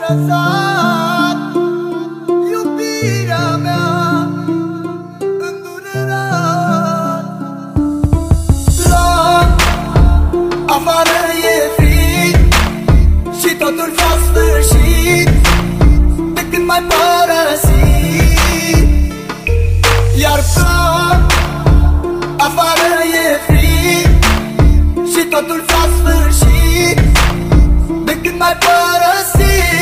lăsat iubirea mea îndurerat. La afară e frig și totul s-a sfârșit de când m-ai părăsit. Iar afară e frig și totul s-a sfârșit de când m-ai părăsit.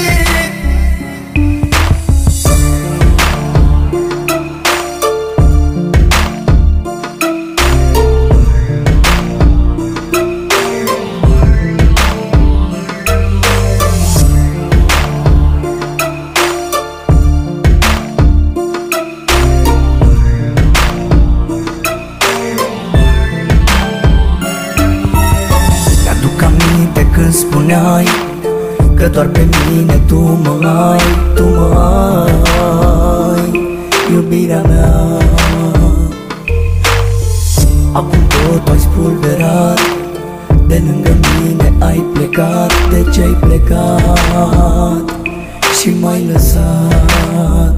Când spuneai că doar pe mine tu mă ai, iubirea mea. Acum tot ai spulberat, de lângă mine ai plecat. De ce ai plecat și m-ai lăsat?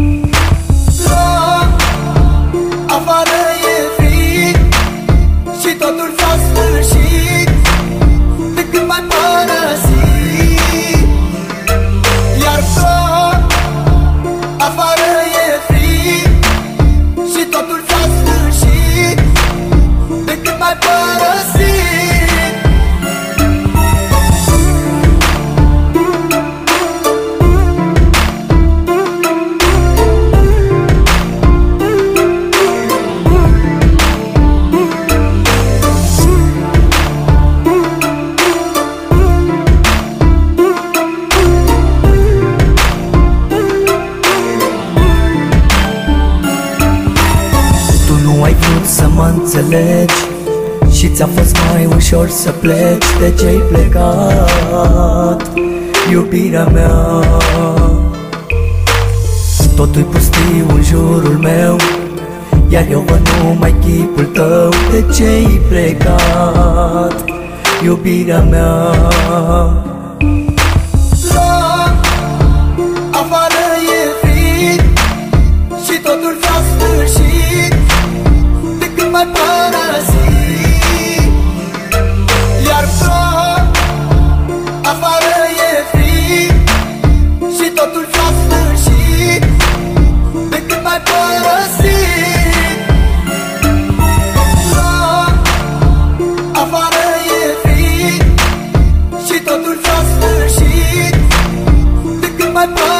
La afară e frig și totul s-a sfârșit de când m-ai părăsit. Iar afară e frig și totul s-a sfârșit de când m-ai părăsit. Ai vrut să mă înțelegi și ți-a fost mai ușor să pleci. De ce ai plecat, iubirea mea? Totul-i pustiu în jurul meu, iar eu văd numai chipul tău. De ce ai plecat, iubirea mea? La afară e frig și totul s-a sfârșit de când m-ai părăsit. Iar afară e frig și totul s-a sfârșit de când m-ai părăsit. La afară e frig și totul s-a sfârșit de când m-ai părăsit.